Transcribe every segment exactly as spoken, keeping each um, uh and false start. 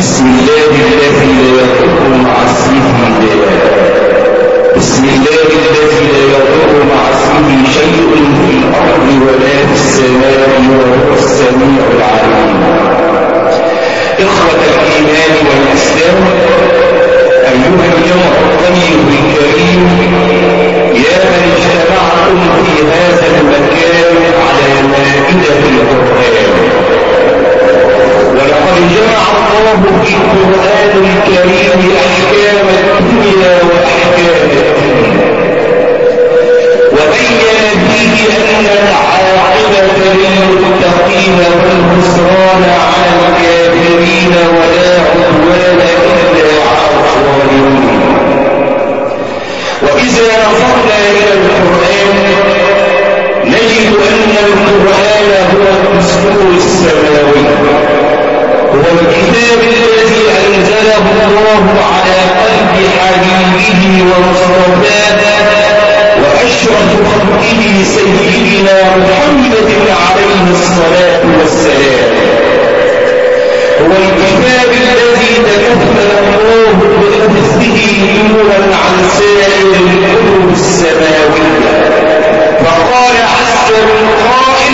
بسم الله الذي لا يضر مع اسمه شيء بسم الله الذي لا يضر مع اسمه شيء في الارض ولا في السماء وهو السميع العليم. اخوة الايمان والاسلام، ايها الجمع الطيب الكريم، يا من اجتمعتم في هذا المكان على مائدة القرآن، ولقد جمع الله في القرآن الكريم احكام الدنيا واحكام الدين، وبين فيه ان العاقبة للمتقين والخسران على الكافرين ولا عدوان الا على الظالمين. واذا نظرنا الى القرآن نجد ان القرآن هو الدستور السماوي، هو الكتاب الذي أنزله الله على قلب حبيبه ومصطفاه وأشرف خلقه سيدنا محمد عليه الصلاة والسلام. هو الكتاب الذي تكفل الله بحفظه نورا عن سائر الكتب السماوية، فقال عز من قائل: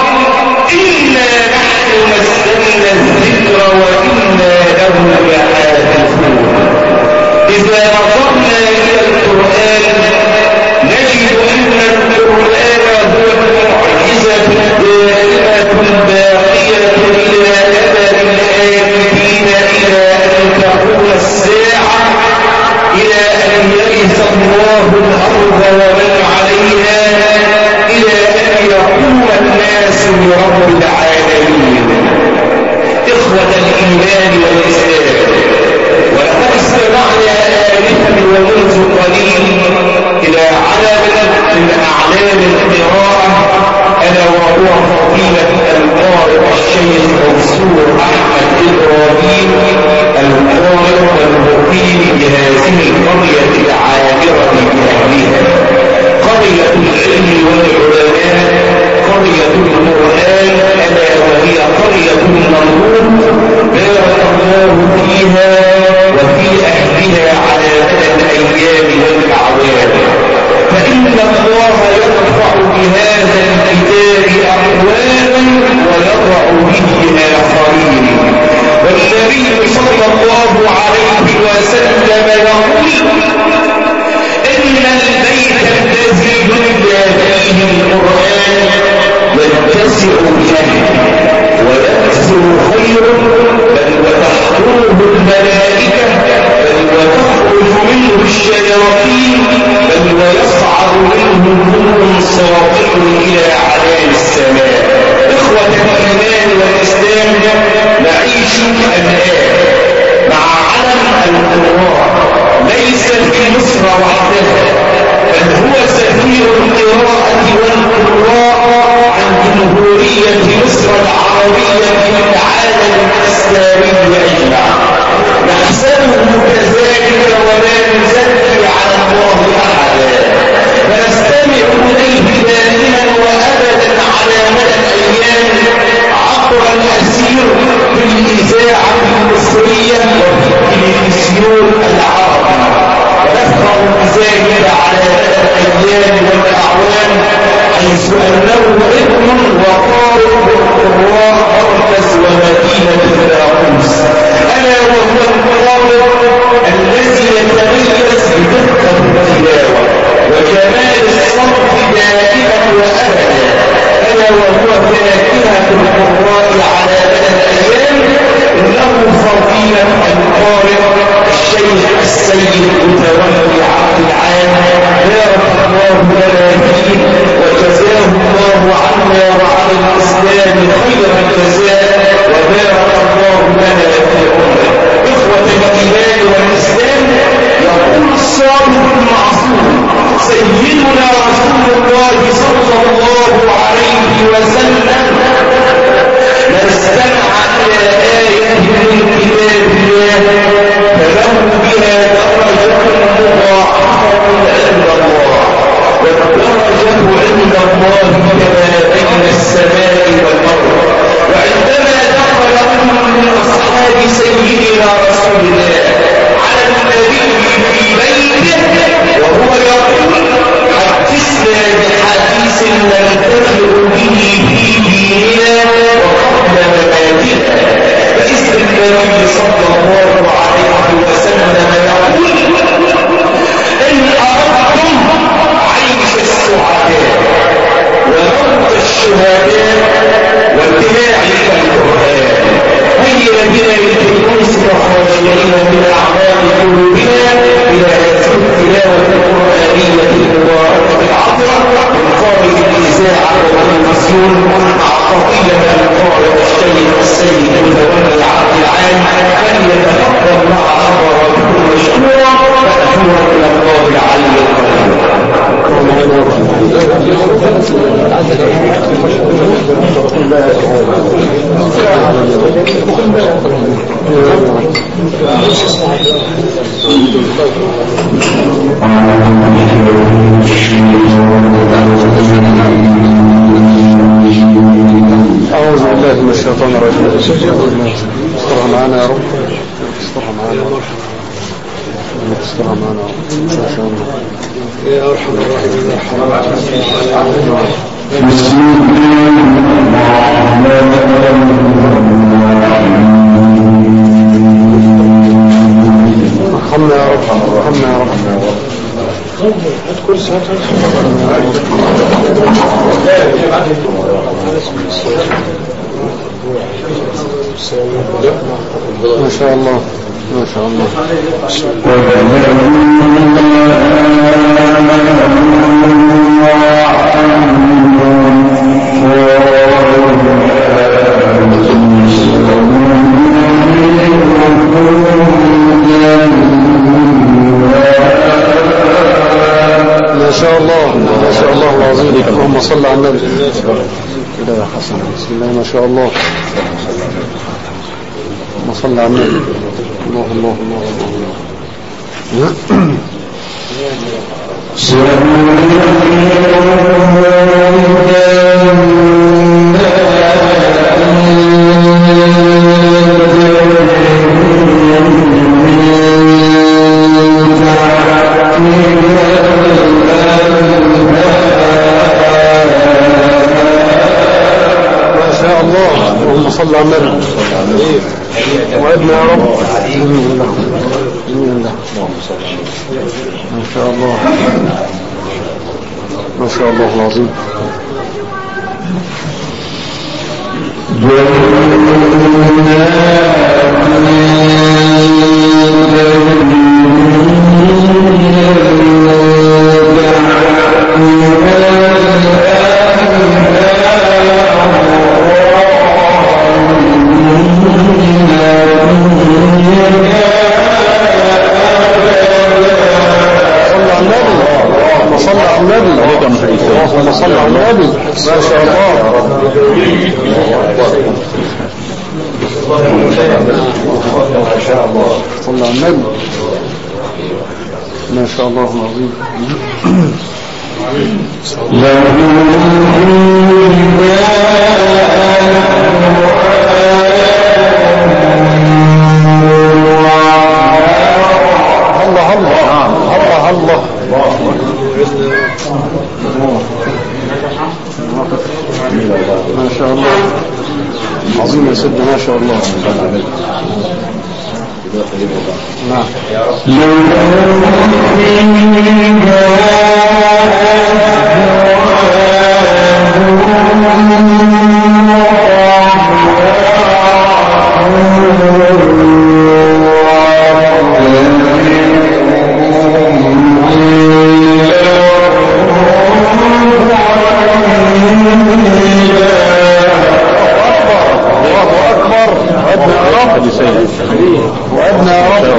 إنا نحن نزلنا الذكر وإنا له لحافظون. إذا نظرنا إلى القرآن نجد أن القرآن هو المعجزة الدائمة الباقية إلى أبد الآبدين، إلى أن تقوم الساعة، إلى أن يرث الله الأرض ومن عليها، إلى أن يقوم الناس برب العالمين. إخوة الإيمان والإسلام، ولقد استمعنا آلفا ومنذ قليل إلى علم من أعلام القراءة، ألا وهو فضيلة القارئ الشيخ منصور أحمد إبراهيم القارئ والمقيم بهذه القرية العامرة بأهلها، قرية العلم والعلماء، قرية القرآن، ألا وهي قرية المنظور، بارك الله فيها وفي أهلها على مدى الأيام والأعوام. فإن الله يرفع بهذا الكتاب أقواما ويضع به آخرين، والنبي صلى الله عليه وسلم يقول: إن البيت الذي يتلى فيه القرآن يتسع بأهله ويكثر خيره، بل وتحضره الملائكة، بل وتخرج منه الشياطين، بل ويصعد منه نور ساطع إلى أعلام السماء. إخوة الإيمان والإسلام، نعيش الآن مع علم القراء ليس في مصر وحدها، بل هو سفير القراءة والقراء عن جمهورية مصر العربية في العالم الإسلامي أجمع. نحسبه كذلك ولا نزكي على الله أحدا، فنستمع إليه دائما وأبدا على مدى الأيام عبر الأسير في الإذاعة المصرية وفي التلفزيون العربي، ونفخر بذلك على مدى الأيام والأعوام، حيث أنه ابن وقارئ بالقراء مركز ومدينة الناقوس، ألا وهو القارئ الذي يتميز بدقة أعوذ بالله من الشيطان الرجيم. استرها معنا يا رب، استرها معنا يا رب، استرها معنا يا رب إن شاء الله يا أرحم الراحمين. بسم الله الرحمن الرحيم. ارحمنا يا رب، ارحمنا يا رب. هات كرسي، هات ما شاء الله ما شاء الله. ما شاء الله ما شاء الله العظيم. اللهم صل على النبي كده يا حسن. بسم الله ما شاء الله. اللهم صل على النبي. الله الله الله صلى على النبي وعدنا يا رب. بسم الله بسم الله ما شاء الله ما شاء الله العظيم. اللهم صل على النبي. ما شاء الله ما شاء الله. صل على النبي. ما شاء الله العظيم. الله الله الله الله. ما شاء الله عظيم يا سيدنا. ما شاء الله. نعم وعدنا يا رب.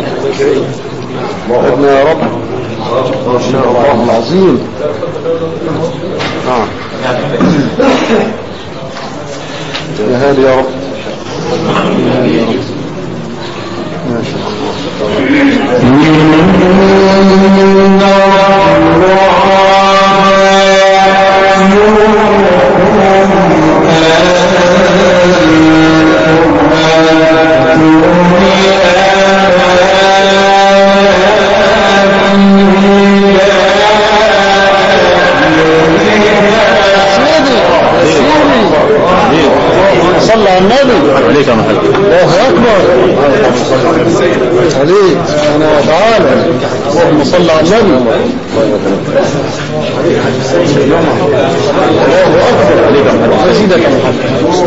وعدنا يا رب. ما شاء الله العظيم. نعم يا هادي يا رب. يا هادي يا رب. ما شاء الله. صلى على النبي. عليك يا محمد. الله اكبر عليك انا تعالى. اللهم صل على النبي. الله اكبر عليك يا محمد. يزيدك يا محمد.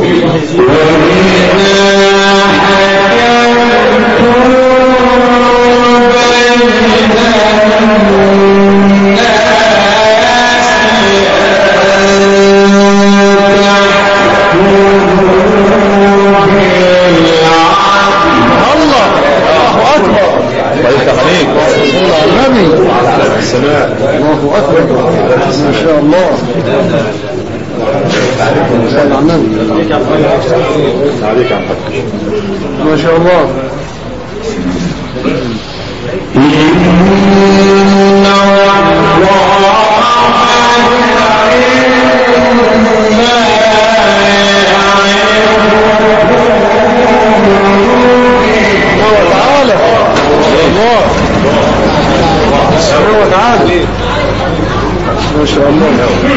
الله أكبر. ما شاء الله. صلى على النبي. ما شاء الله. إن ما شاء الله.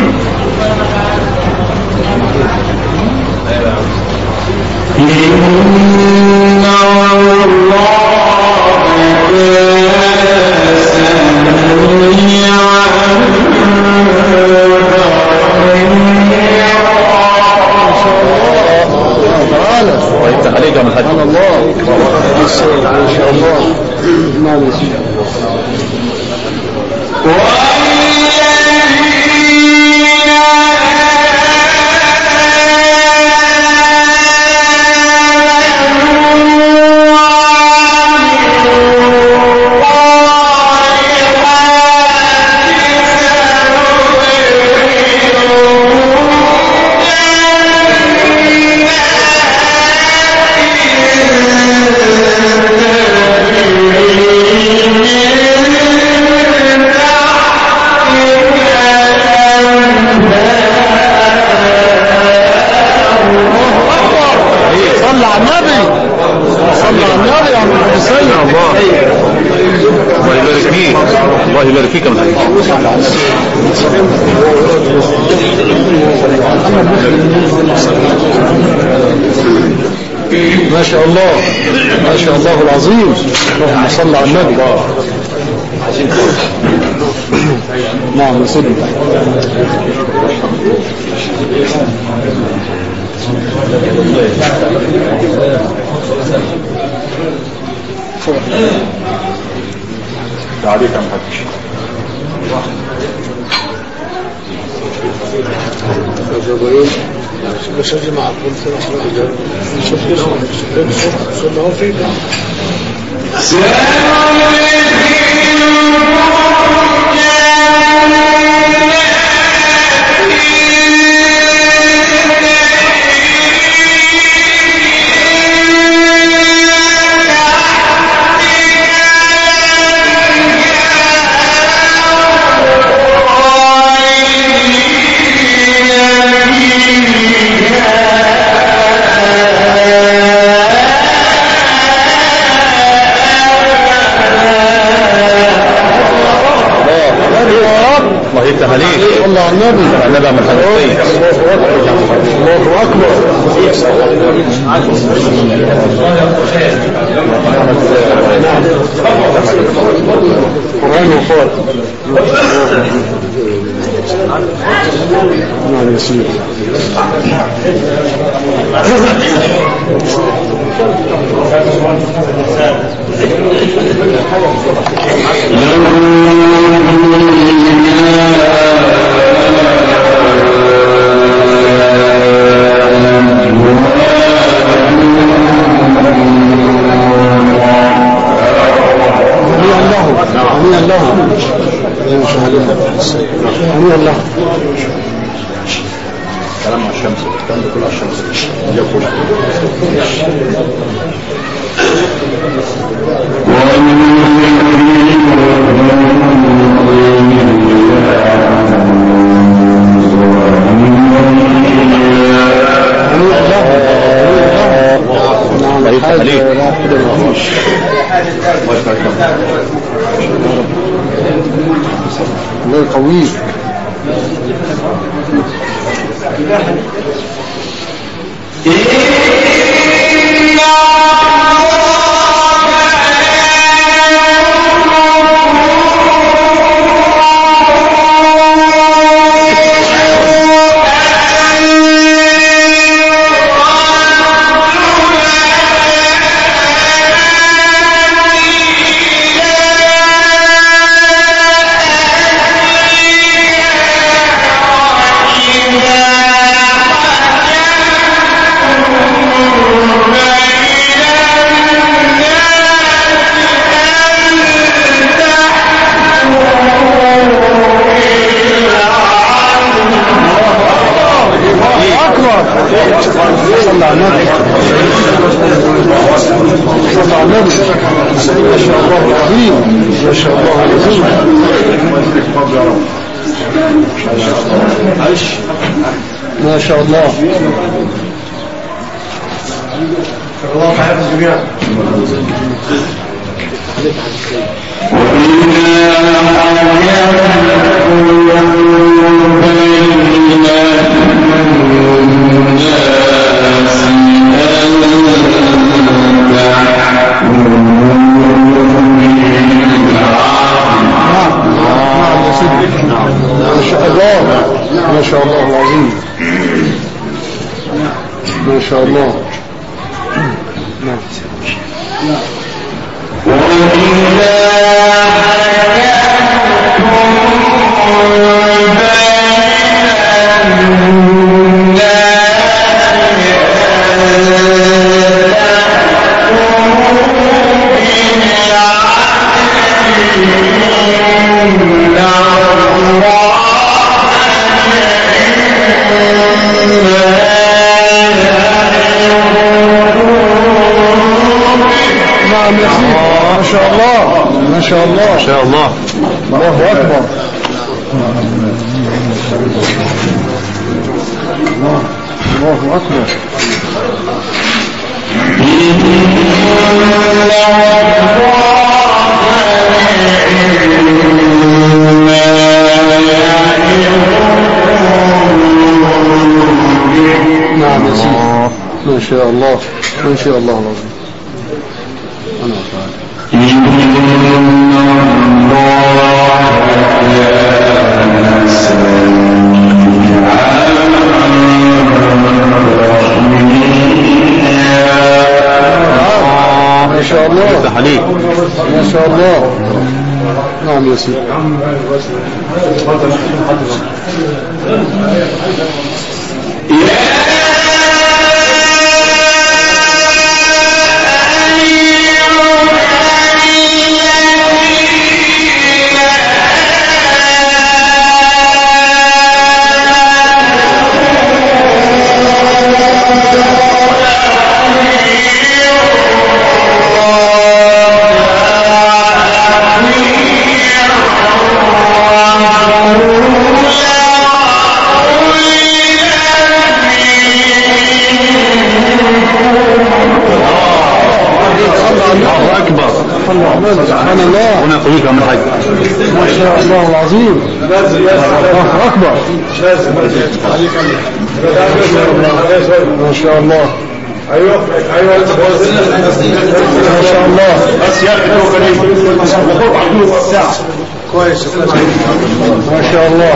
إن الله عليك من حد الله ما شاء الله. نعم يا سيدي. الله يبارك فيك من حديث. ما شاء الله ما شاء الله العظيم. اللهم صل على النبي. نعم يا سيدي. عليك عم حدش مش جماعة الله على النبي. النبي من حديثين. الله أكبر. قرآن وقال. نعم يا سيدي. هنيئا له هنيئا له. كلام على الشمس الكلام ده كله على الشمس يقول الله قوي. صلى على النبي صلى على النبي. ما شاء الله العظيم. ما شاء الله العظيم. ما شاء الله. الله يحفظ الجميع. وإنا ما شاء الله ما شاء الله العظيم ما شاء الله. ما شاء الله ما شاء الله ما شاء الله. الله أكبر. الله الله أكبر. نعم يا سيدي ما شاء الله ما شاء الله العظيم. أنا ما شاء الله ما شاء الله. نعم يا سيدي. سبحان الله. هنا قويك من حاجة. ما شاء الله العظيم. الله أكبر. ما شاء الله. ايوه ايوه ما شاء الله. بس يا كويس ما شاء الله.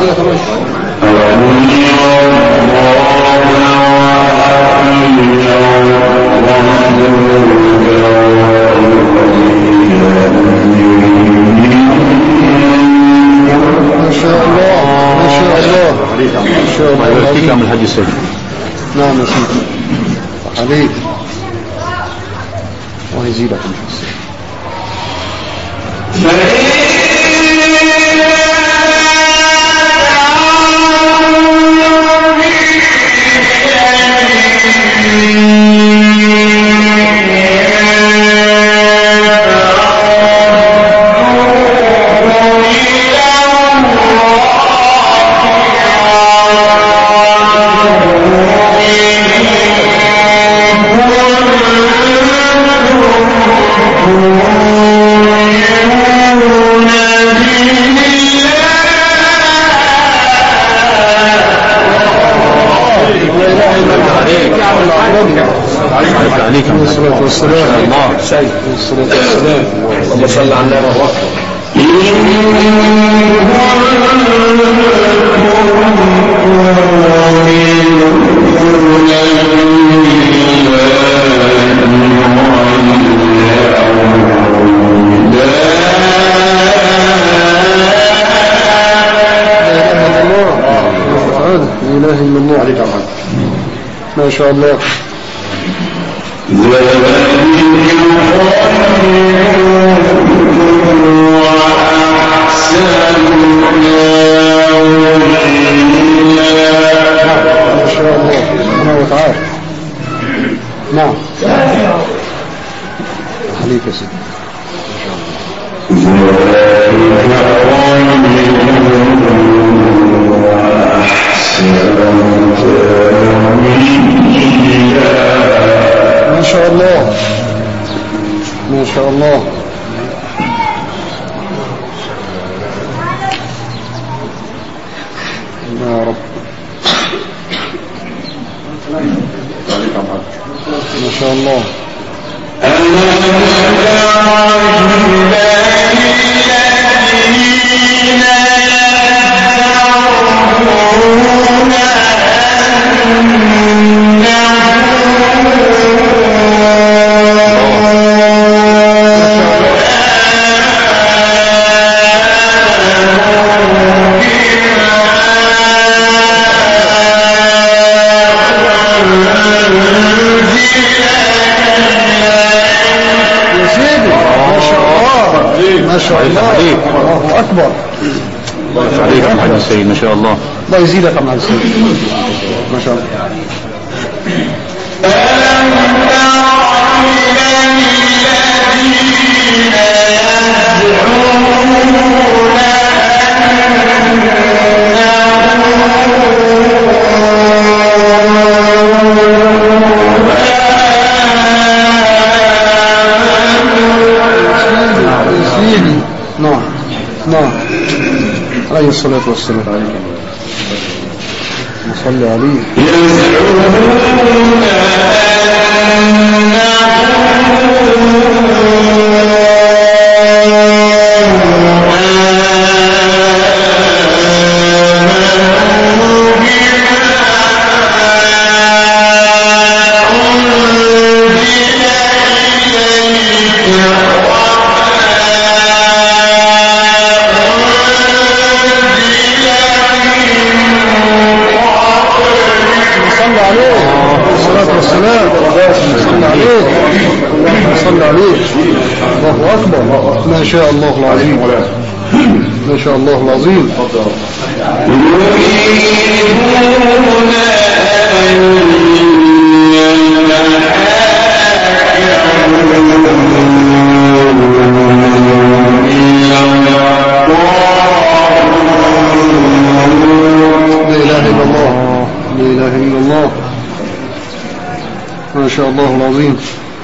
ما شاء الله ما شاء الله ما شاء الله. يبارك من الحج السيد. نعم يا سيدي عليك ويزيدك من حسن. عليك الصلاة والسلام. الله سيد الصلاة والسلام. اللهم صل على لا إله إلا الله. عليك ما شاء الله. ما شاء الله سبحانه وتعالى. نعم عليك يا سيدي. ما شاء الله ما شاء الله. يا رب ما شاء الله. عليك يا محمد السيد، ما شاء الله. الله يزيدك يا محمد السيد، ما شاء الله. نعم نعم عليه الصلاة والسلام، نصلي عليه. الله أكبر، ما شاء الله العظيم، ما شاء الله العظيم. لا إله إلا الله، لا إله إلا الله، ما شاء الله العظيم.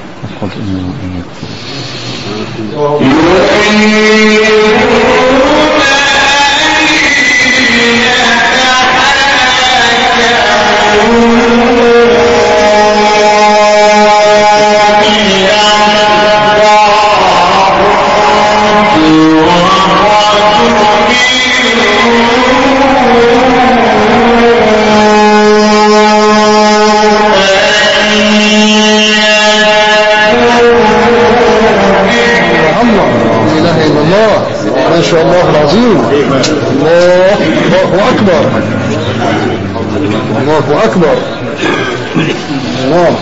ما شاء الله العظيم. الله الله أكبر، الله أكبر. الله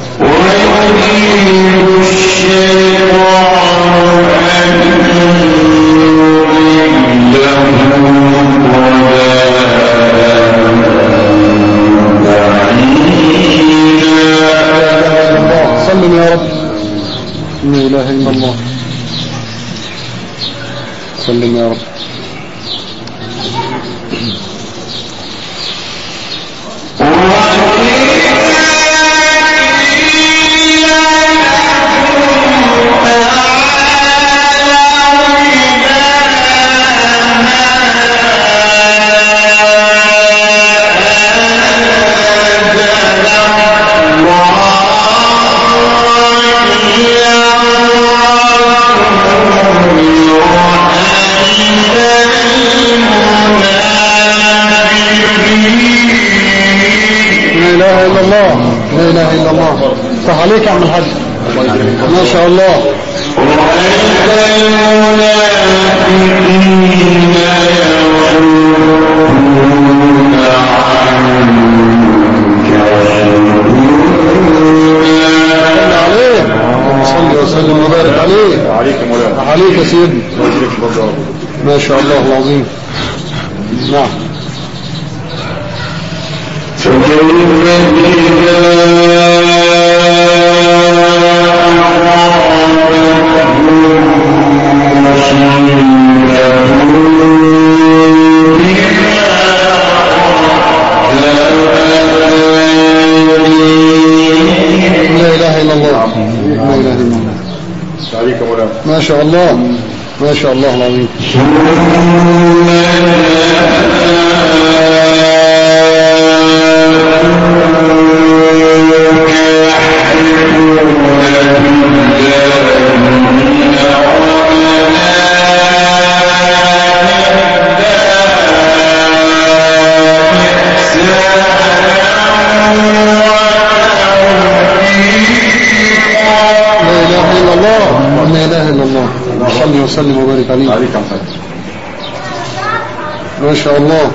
سلم يا رب، لا إله إلا الله، سلم يا رب. لا إله إلا الله. صح عليك يا عم الحاج، ما شاء الله. عليه صلي وسلم وبارك عليه. عليك يا سيدي، ما شاء الله العظيم. نعم. ما شاء الله، ما شاء الله العظيم. صلي وسلم وبارك عليه. ما شاء الله.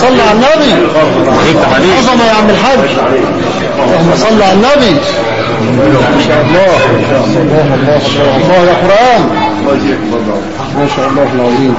صل على النبي. عظمة يا عم الحاج. اللهم صل على النبي. ما شاء الله الله الله الله الله يا قرآن. ما شاء الله العظيم.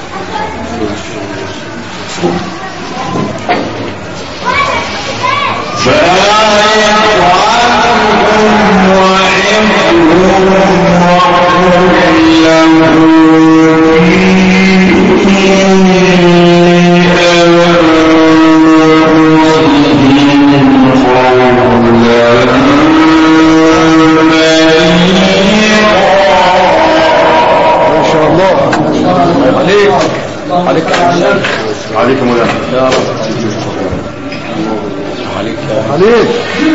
عليك مولانا يا رب. عليك عليك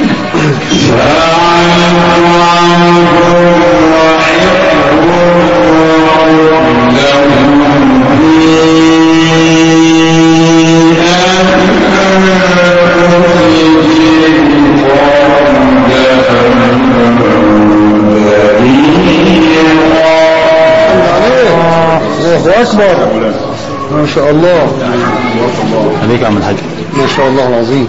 الله أكبر. ما شاء الله عليك يا عم الحاج. ما شاء الله العظيم.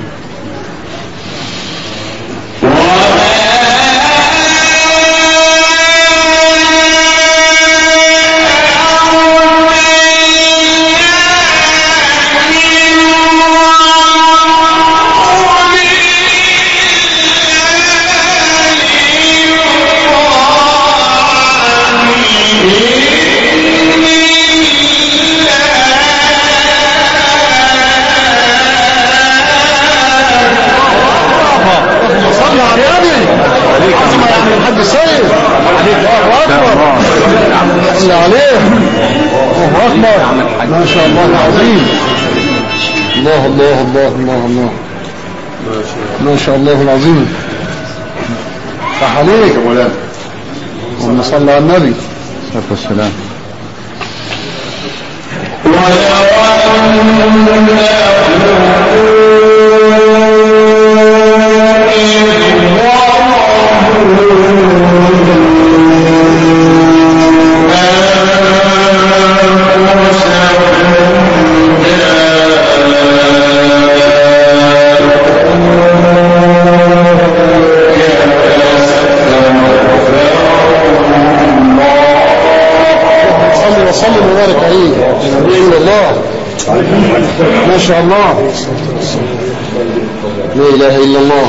ما شاء الله العظيم. الله الله الله الله الله ما شاء الله العظيم. صح عليك يا مولانا. اللهم صل على النبي صلى والسلام. ما شاء الله. لا إله إلا الله.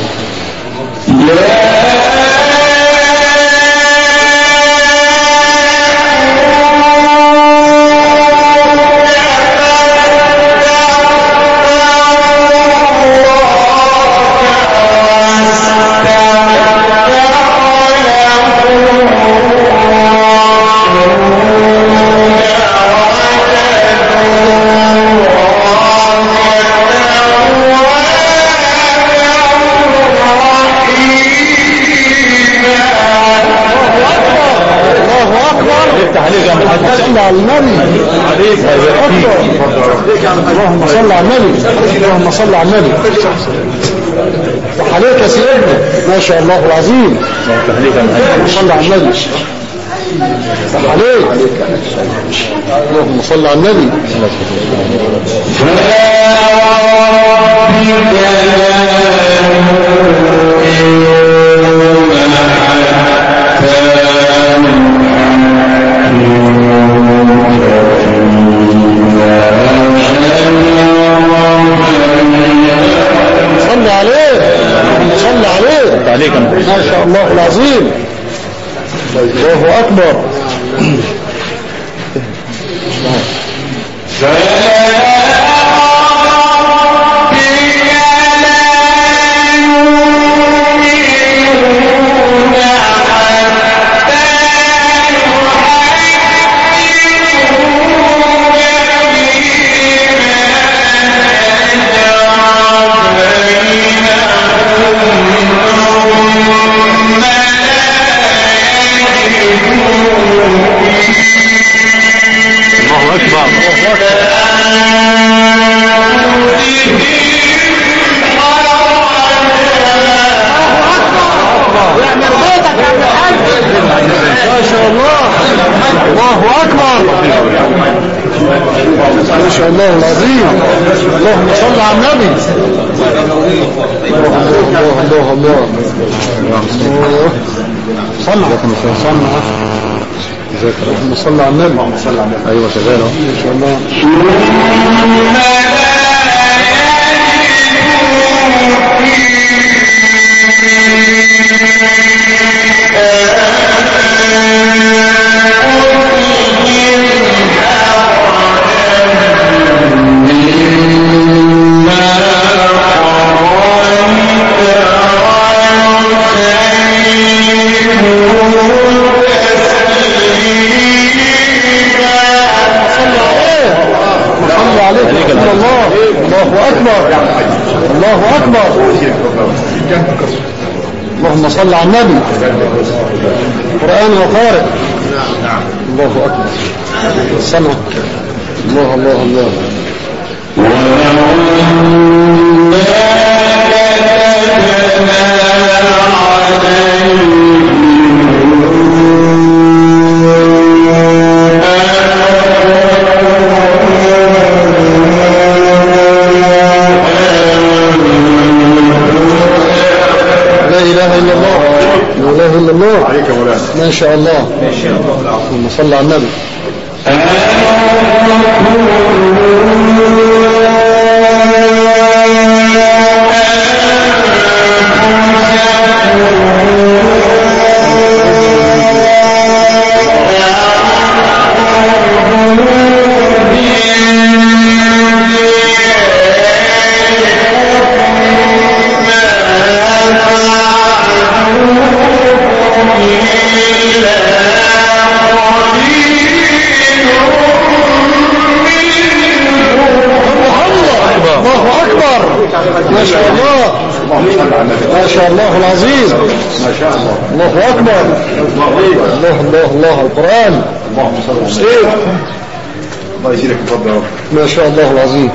على النبي. اللهم صل على النبي. اللهم صل على النبي. وحليك يا سيدنا. ما شاء الله العظيم. اللهم صل على النبي. وحليك. اللهم صل على النبي. صل عليه. صل عليه. عليك ما شاء الله العظيم. الله أكبر. ما شاء الله العظيم. اللهم صل على النبي. الله الله الله الله. صلى صلى اللهم صل على النبي. ايوه شغال اهو ان شاء الله. الله أكبر. اللهم صل على النبي. قرآن وقارئ. الله أكبر. السمع. الله الله الله. ما شاء الله. اللهم صل على النبي. ما شاء الله. ما شاء الله العظيم. ما شاء الله. الله أكبر. الله الله الله. القرآن. اللهم صل على النبي. الله يجزيك الفضل. ما شاء الله العظيم.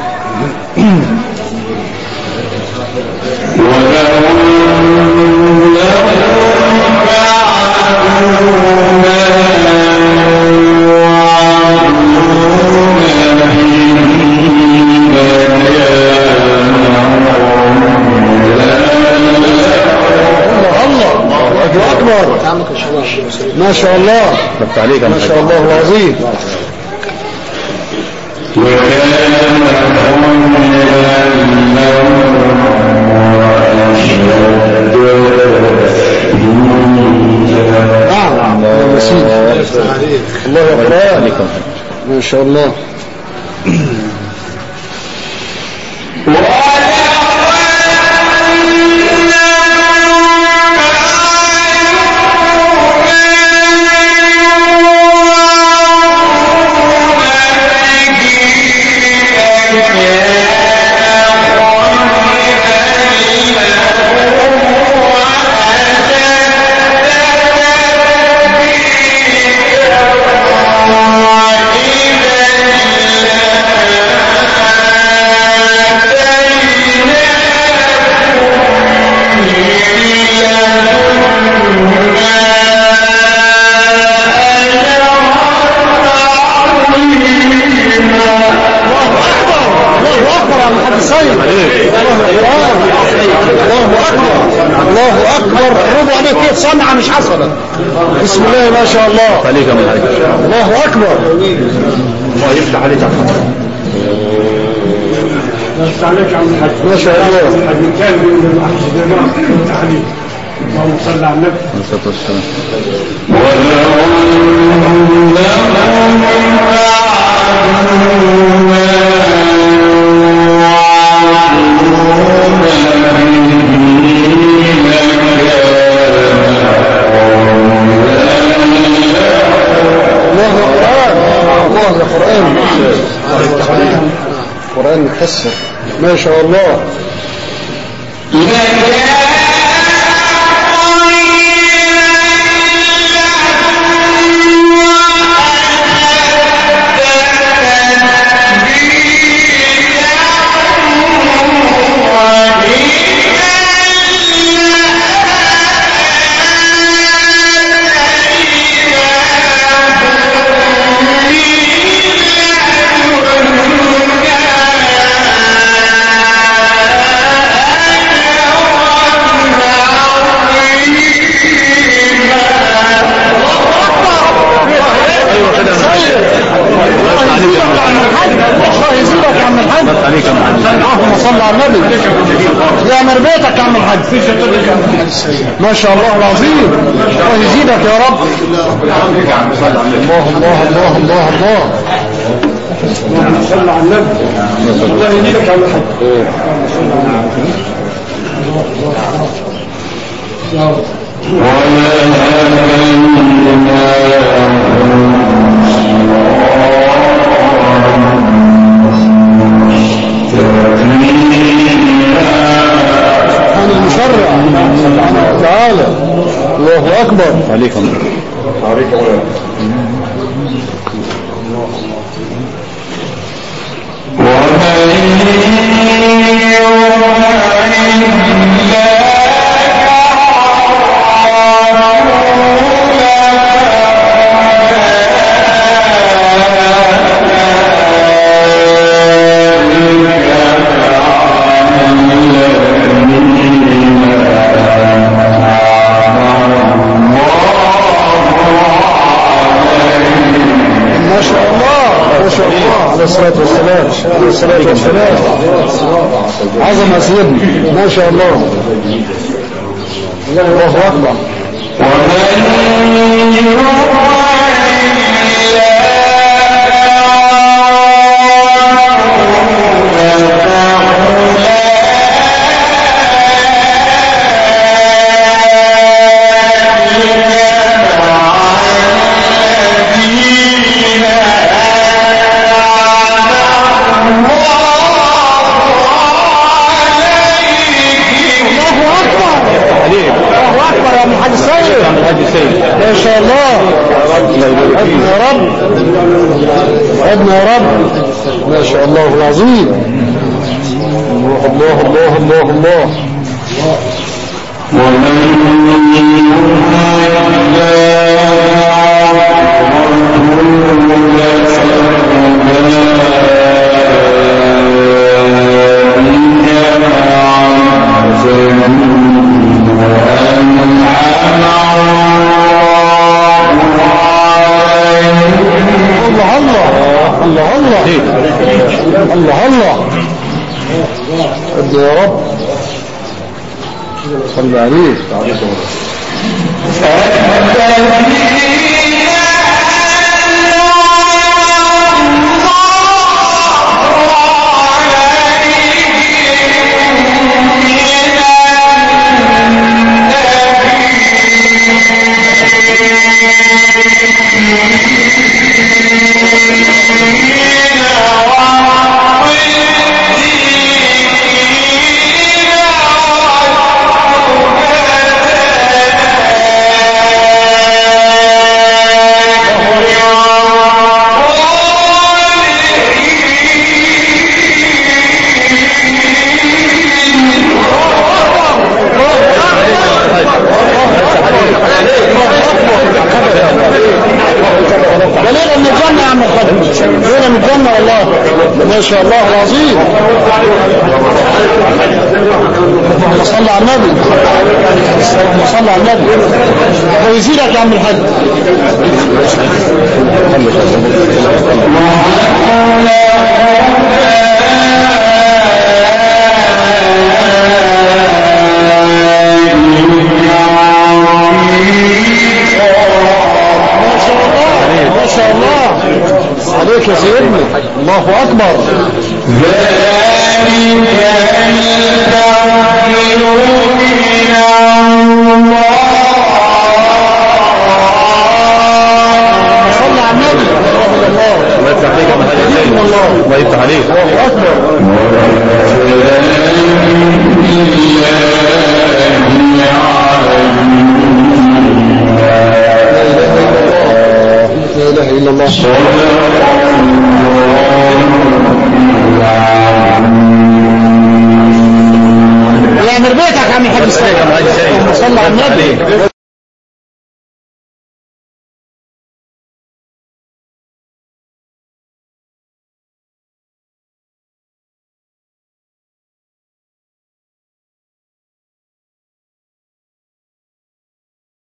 ما شاء الله. ما شاء الله العظيم. نعم يا سيدي. الله يقرأ. ما شاء الله. الله أكبر. ربع أنا كيف صنعة مش حصلت. بسم الله ما شاء الله. عليك من عليك. الله أكبر. الله يفتح عليك. ما شاء الله. اللهم صل على النبي. الصلاة والسلام. القرآن مكسر. ما شاء الله. ما شاء الله العظيم. الله يزيدك يا رب. الله الله الله الله الله. صلى على النبي. الله يزيدك على الحق. عن المشرع سبحانه وتعالى. الله أكبر. عليكم عليكم الصلاة والسلام. الصلاة والسلام. عظم سيدنا ما شاء الله. الله أكبر. ما شاء الله. ابن يا رب. ابن يا رب. ما شاء الله العظيم. الله الله الله الله. الله الله. ابن يا رب. صلى عليه. ما شاء الله العظيم. اللهم صل على النبي. اللهم صل على النبي. ويزيدك يا عم الحاج. ما شاء الله عليك يا سيدنا. الله أكبر. ذلك التوحيد من الله. صلى على النبي. الله يفتح عليك. الله يفتح عليك. الله أكبر.